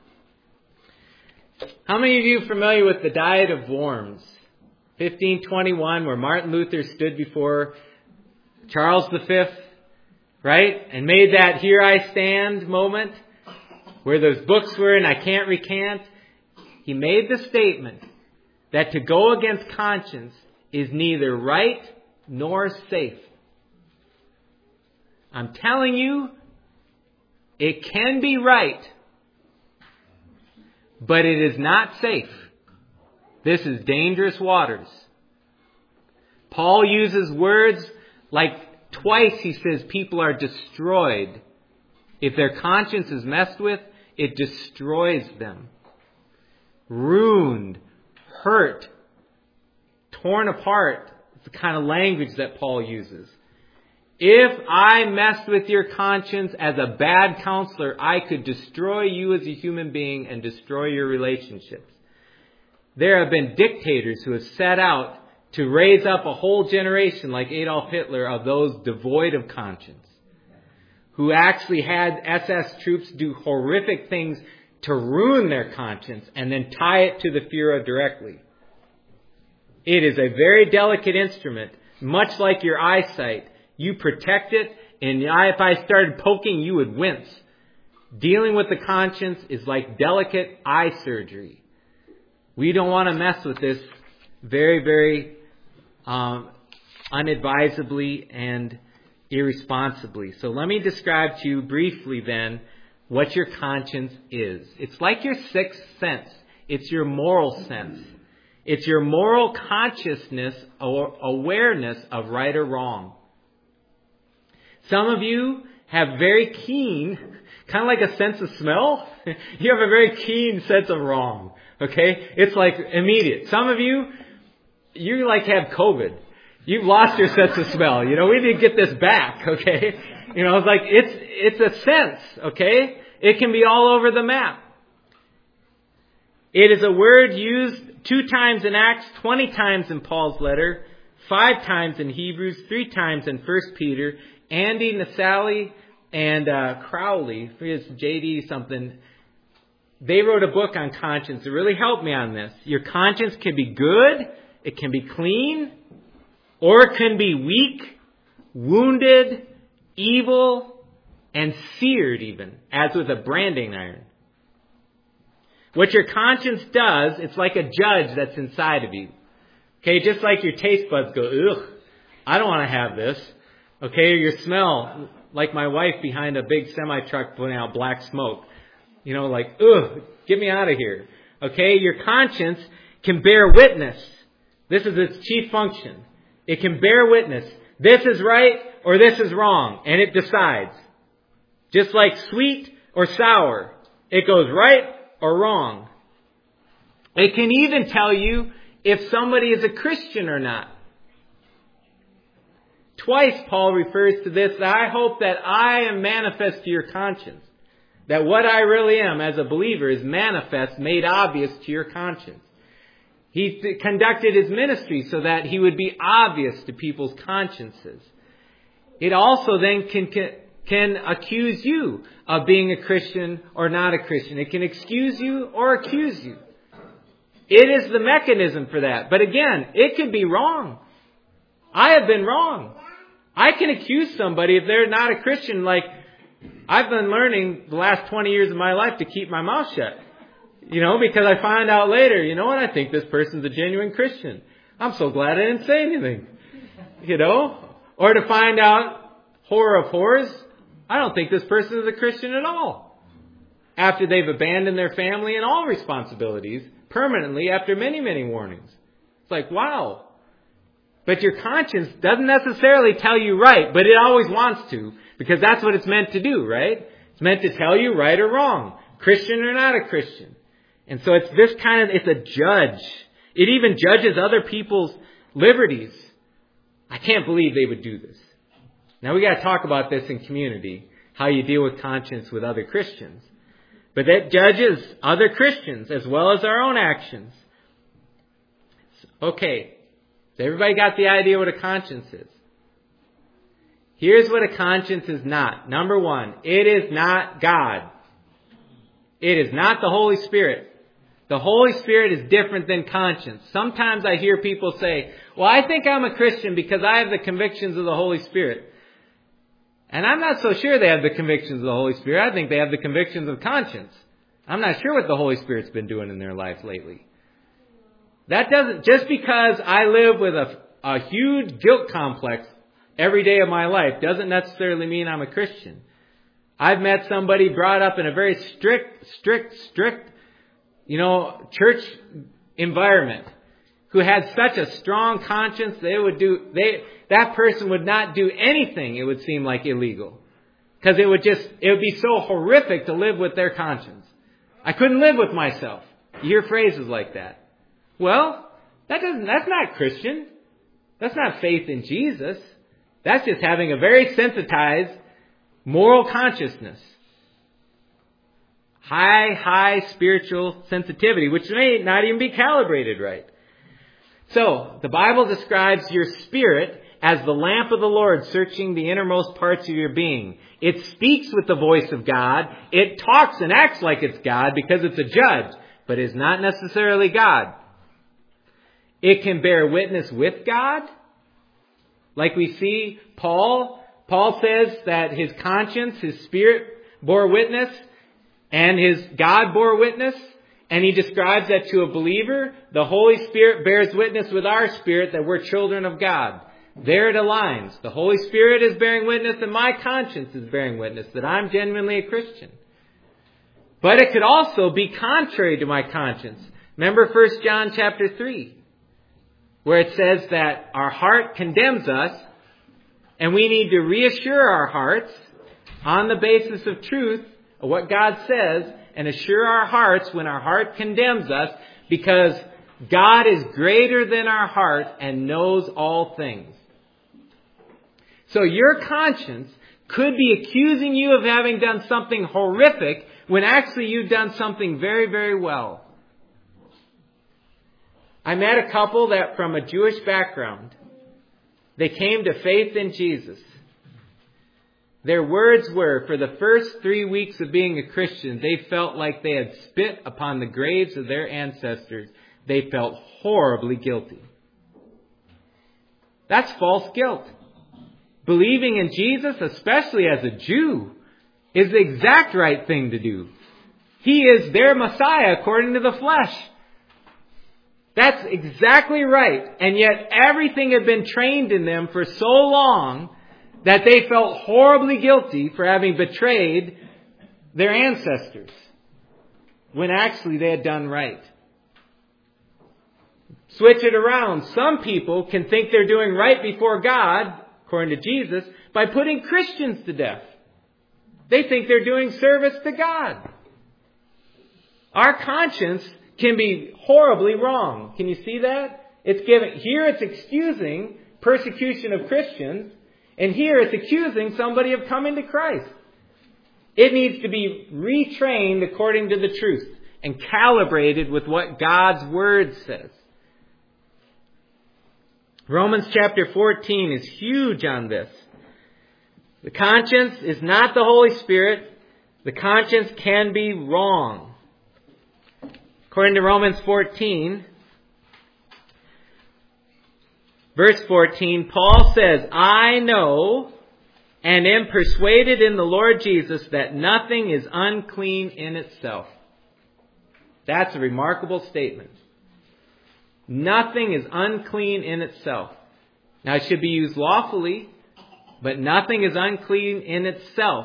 How many of you are familiar with the Diet of Worms? 1521, where Martin Luther stood before Charles V, right? And made that "here I stand" moment, where those books were and I can't recant. He made the statement that to go against conscience is neither right nor safe. I'm telling you, it can be right, but it is not safe. This is dangerous waters. Paul uses words like twice he says people are destroyed. If their conscience is messed with, it destroys them. Ruined, hurt, torn apart. It's the kind of language that Paul uses. If I messed with your conscience as a bad counselor, I could destroy you as a human being and destroy your relationships. There have been dictators who have set out to raise up a whole generation like Adolf Hitler of those devoid of conscience, who actually had SS troops do horrific things to ruin their conscience and then tie it to the Führer directly. It is a very delicate instrument, much like your eyesight. You protect it, and if I started poking, you would wince. Dealing with the conscience is like delicate eye surgery. We don't want to mess with this very, very unadvisedly and irresponsibly. So let me describe to you briefly then what your conscience is. It's like your sixth sense. It's your moral sense. It's your moral consciousness or awareness of right or wrong. Some of you have very keen, kind of like a sense of smell. You have a very keen sense of wrong. Okay? It's like immediate. Some of you like have COVID. You've lost your sense of smell. We need to get this back. Okay? It's like, it's a sense. Okay? It can be all over the map. It is a word used 2 times in Acts, 20 times in Paul's letter, 5 times in Hebrews, 3 times in 1 Peter. Andy Nassali and Crowley, here's JD something, they wrote a book on conscience. It really helped me on this. Your conscience can be good, it can be clean, or it can be weak, wounded, evil, and seared even, as with a branding iron. What your conscience does, it's like a judge that's inside of you. Okay, just like your taste buds go, ugh, I don't want to have this. Okay, or your smell, like my wife behind a big semi-truck putting out black smoke. Like, ugh, get me out of here. Okay, your conscience can bear witness. This is its chief function. It can bear witness. This is right or this is wrong. And it decides. Just like sweet or sour. It goes right or wrong. It can even tell you if somebody is a Christian or not. Twice Paul refers to this, that I hope that I am manifest to your conscience. That what I really am as a believer is manifest, made obvious to your conscience. He conducted his ministry so that he would be obvious to people's consciences. It also then can accuse you of being a Christian or not a Christian. It can excuse you or accuse you. It is the mechanism for that. But again, it could be wrong. I have been wrong. I can accuse somebody if they're not a Christian. Like, I've been learning the last 20 years of my life to keep my mouth shut. Because I find out later, I think this person's a genuine Christian. I'm so glad I didn't say anything. Or to find out, horror of horrors, I don't think this person is a Christian at all. After they've abandoned their family and all responsibilities permanently after many, many warnings. It's like, wow. But your conscience doesn't necessarily tell you right, but it always wants to, because that's what it's meant to do, right? It's meant to tell you right or wrong, Christian or not a Christian. And so it's a judge. It even judges other people's liberties. I can't believe they would do this. Now we got to talk about this in community, how you deal with conscience with other Christians. But that judges other Christians as well as our own actions. Okay. So everybody got the idea what a conscience is. Here's what a conscience is not. Number 1, it is not God. It is not the Holy Spirit. The Holy Spirit is different than conscience. Sometimes I hear people say, well, I think I'm a Christian because I have the convictions of the Holy Spirit. And I'm not so sure they have the convictions of the Holy Spirit. I think they have the convictions of conscience. I'm not sure what the Holy Spirit's been doing in their life lately. That doesn't, just because I live with a huge guilt complex every day of my life doesn't necessarily mean I'm a Christian. I've met somebody brought up in a very strict, church environment who had such a strong conscience that person would not do anything, it would seem like, illegal. Because it would be so horrific to live with their conscience. I couldn't live with myself. You hear phrases like that. Well, that's not Christian. That's not faith in Jesus. That's just having a very sensitized moral consciousness. High spiritual sensitivity, which may not even be calibrated right. So, the Bible describes your spirit as the lamp of the Lord searching the innermost parts of your being. It speaks with the voice of God. It talks and acts like it's God because it's a judge, but is not necessarily God. It can bear witness with God. Like we see Paul says that his conscience, his spirit, bore witness and his God bore witness, and he describes that to a believer, the Holy Spirit bears witness with our spirit that we're children of God. There it aligns. The Holy Spirit is bearing witness and my conscience is bearing witness that I'm genuinely a Christian. But it could also be contrary to my conscience. Remember 1 John chapter 3, where it says that our heart condemns us, and we need to reassure our hearts on the basis of truth of what God says, and assure our hearts when our heart condemns us, because God is greater than our heart and knows all things. So your conscience could be accusing you of having done something horrific when actually you've done something very, very well. I met a couple that from a Jewish background, they came to faith in Jesus. Their words were, for the first 3 weeks of being a Christian, they felt like they had spit upon the graves of their ancestors. They felt horribly guilty. That's false guilt. Believing in Jesus, especially as a Jew, is the exact right thing to do. He is their Messiah according to the flesh. That's exactly right. And yet everything had been trained in them for so long that they felt horribly guilty for having betrayed their ancestors, when actually they had done right. Switch it around. Some people can think they're doing right before God, according to Jesus, by putting Christians to death. They think they're doing service to God. Our conscience can be horribly wrong. Can you see that? Here it's excusing persecution of Christians, and here it's accusing somebody of coming to Christ. It needs to be retrained according to the truth and calibrated with what God's Word says. Romans chapter 14 is huge on this. The conscience is not the Holy Spirit. The conscience can be wrong. According to Romans 14, verse 14, Paul says, I know and am persuaded in the Lord Jesus that nothing is unclean in itself. That's a remarkable statement. Nothing is unclean in itself. Now it should be used lawfully, but nothing is unclean in itself.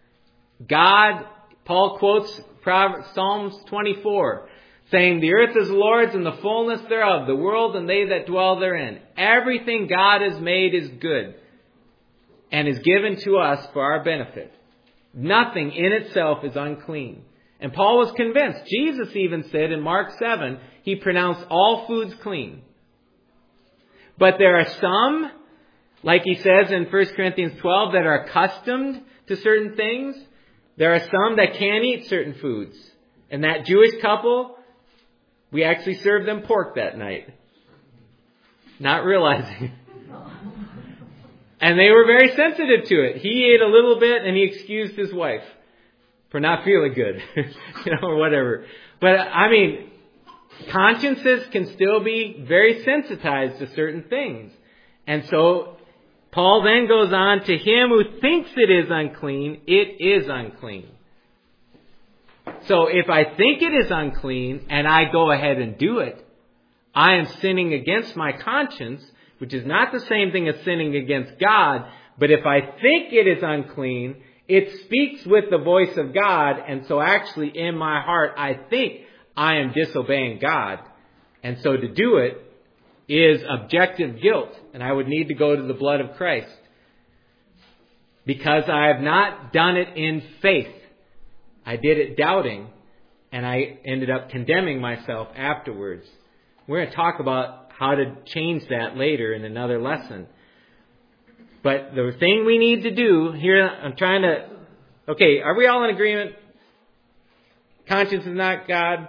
Paul quotes Psalms 24, saying, the earth is the Lord's and the fullness thereof, the world and they that dwell therein. Everything God has made is good and is given to us for our benefit. Nothing in itself is unclean. And Paul was convinced. Jesus even said in Mark 7, he pronounced all foods clean. But there are some, like he says in 1 Corinthians 12, that are accustomed to certain things. There are some that can't eat certain foods. And that Jewish couple, we actually served them pork that night. Not realizing. And they were very sensitive to it. He ate a little bit and he excused his wife for not feeling good. Or whatever. But consciences can still be very sensitized to certain things. And so Paul then goes on, to him who thinks it is unclean, it is unclean. So if I think it is unclean and I go ahead and do it, I am sinning against my conscience, which is not the same thing as sinning against God. But if I think it is unclean, it speaks with the voice of God. And so actually in my heart, I think I am disobeying God. And so to do it is objective guilt. And I would need to go to the blood of Christ. Because I have not done it in faith. I did it doubting, and I ended up condemning myself afterwards. We're going to talk about how to change that later in another lesson. But the thing we need to do here, are we all in agreement? Conscience is not God.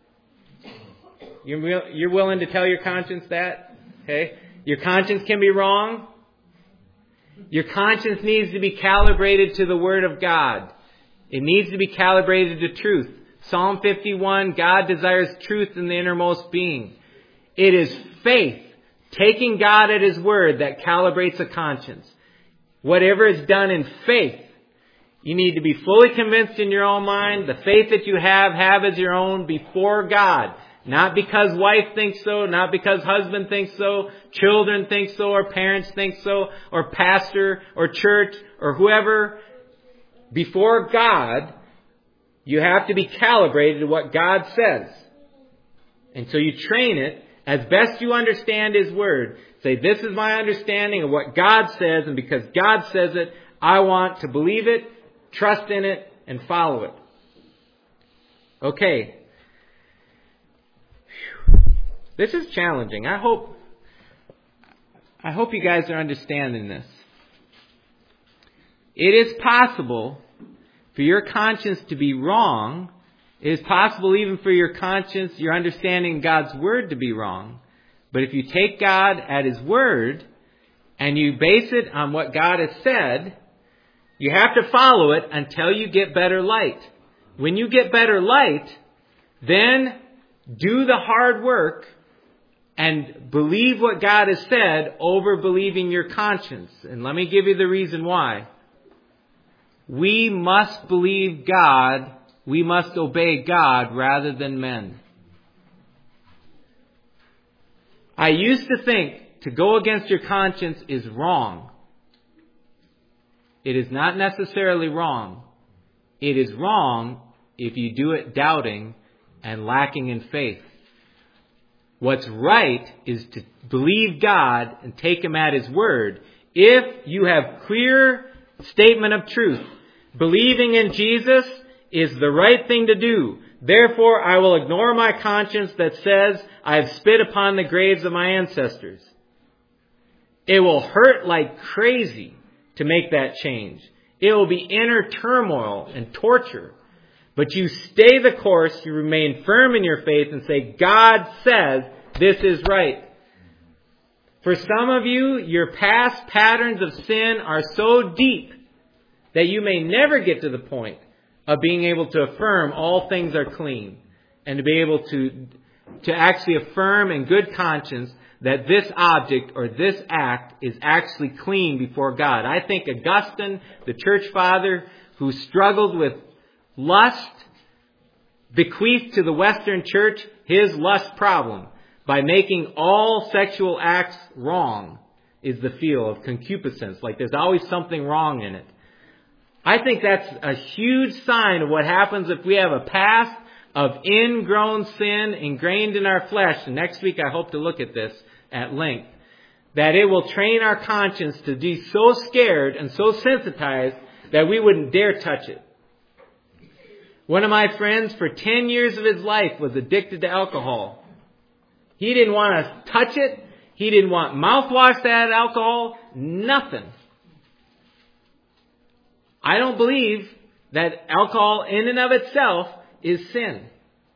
You're willing to tell your conscience that? Okay. Your conscience can be wrong. Your conscience needs to be calibrated to the Word of God. It needs to be calibrated to truth. Psalm 51, God desires truth in the innermost being. It is faith, taking God at His word, that calibrates a conscience. Whatever is done in faith You need to be fully convinced in your own mind. The faith that you have as your own before God. Not because wife thinks so, not because husband thinks so, children think so, or parents think so, or pastor, or church, or whoever. Before God, you have to be calibrated to what God says. And so you train it as best you understand His Word. Say, this is my understanding of what God says, and because God says it, I want to believe it, trust in it, and follow it. Okay. This is challenging. I hope you guys are understanding this. It is possible for your conscience to be wrong. It is possible even for your conscience, your understanding of God's Word to be wrong. But if you take God at His Word and you base it on what God has said, you have to follow it until you get better light. When you get better light, then do the hard work and believe what God has said over believing your conscience. And let me give you the reason why. We must believe God. We must obey God rather than men. I used to think to go against your conscience is wrong. It is not necessarily wrong. It is wrong if you do it doubting and lacking in faith. What's right is to believe God and take Him at His Word. If you have clear statement of truth, believing in Jesus is the right thing to do. Therefore, I will ignore my conscience that says I have spit upon the graves of my ancestors. It will hurt like crazy to make that change. It will be inner turmoil and torture. But you stay the course, you remain firm in your faith and say, God says this is right. For some of you, your past patterns of sin are so deep that you may never get to the point of being able to affirm all things are clean. And to be able to actually affirm in good conscience that this object or this act is actually clean before God. I think Augustine, the church father who struggled with lust, bequeathed to the Western church his lust problem by making all sexual acts wrong, is the feel of concupiscence. Like there's always something wrong in it. I think that's a huge sign of what happens if we have a past of ingrown sin ingrained in our flesh. And next week I hope to look at this at length. That it will train our conscience to be so scared and so sensitized that we wouldn't dare touch it. One of my friends for 10 years of his life was addicted to alcohol. He didn't want to touch it. He didn't want mouthwash that had alcohol. Nothing. I don't believe that alcohol in and of itself is sin.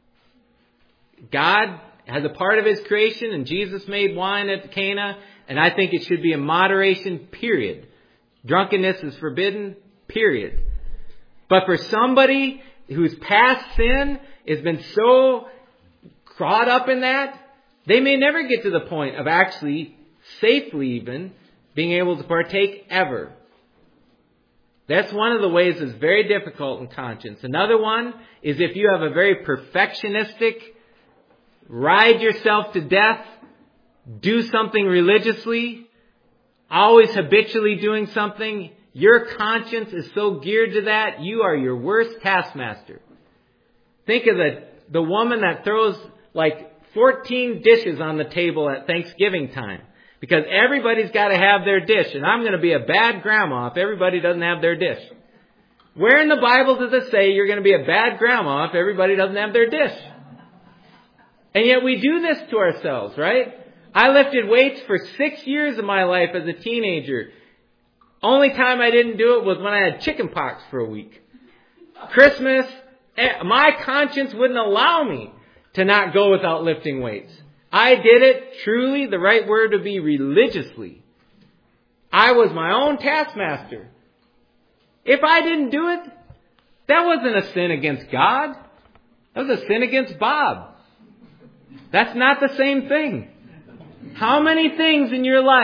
God has a part of His creation, and Jesus made wine at Cana, and I think it should be in moderation, period. Drunkenness is forbidden, period. But for somebody whose past sin has been so caught up in that, they may never get to the point of actually, safely even, being able to partake ever. That's one of the ways that's very difficult in conscience. Another one is if you have a very perfectionistic, ride yourself to death, do something religiously, always habitually doing something, your conscience is so geared to that, you are your worst taskmaster. Think of the woman that throws like 14 dishes on the table at Thanksgiving time. Because everybody's got to have their dish. And I'm going to be a bad grandma if everybody doesn't have their dish. Where in the Bible does it say you're going to be a bad grandma if everybody doesn't have their dish? And yet we do this to ourselves, right? I lifted weights for 6 years of my life as a teenager. Only time I didn't do it was when I had chicken pox for a week. Christmas, my conscience wouldn't allow me to not go without lifting weights. I did it truly, the right word would be religiously. I was my own taskmaster. If I didn't do it, that wasn't a sin against God. That was a sin against Bob. That's not the same thing. How many things in your life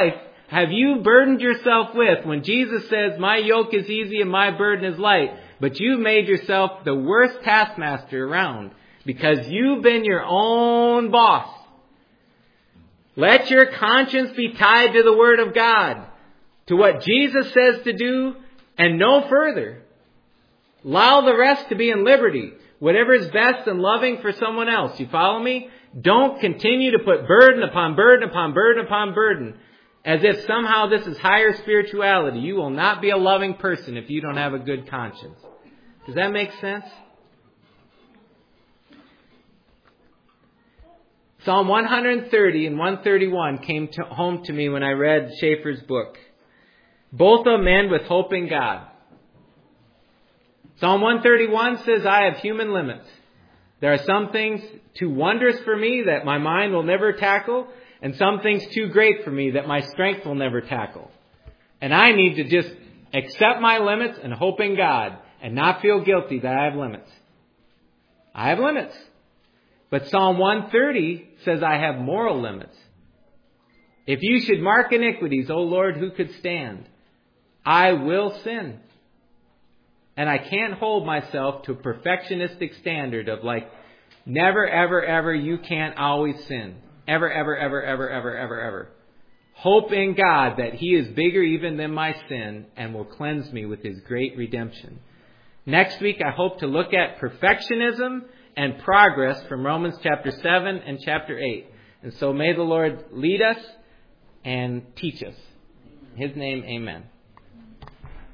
have you burdened yourself with when Jesus says, my yoke is easy and my burden is light, but you've made yourself the worst taskmaster around because you've been your own boss? Let your conscience be tied to the Word of God, to what Jesus says to do, and no further. Allow the rest to be in liberty. Whatever is best and loving for someone else. You follow me? Don't continue to put burden upon burden upon burden upon burden, as if somehow this is higher spirituality. You will not be a loving person if you don't have a good conscience. Does that make sense? Psalm 130 and 131 came home to me when I read Schaeffer's book. Both of them end with hope in God. Psalm 131 says, I have human limits. There are some things too wondrous for me that my mind will never tackle, and some things too great for me that my strength will never tackle. And I need to just accept my limits and hope in God and not feel guilty that I have limits. I have limits. But Psalm 130 says I have moral limits. If you should mark iniquities, O Lord, who could stand? I will sin. And I can't hold myself to a perfectionistic standard of like, never, ever, ever, you can't always sin. Ever, ever, ever, ever, ever, ever, ever. Hope in God that He is bigger even than my sin and will cleanse me with His great redemption. Next week, I hope to look at perfectionism and progress from Romans chapter 7 and chapter 8. And so may the Lord lead us and teach us. In His name, amen.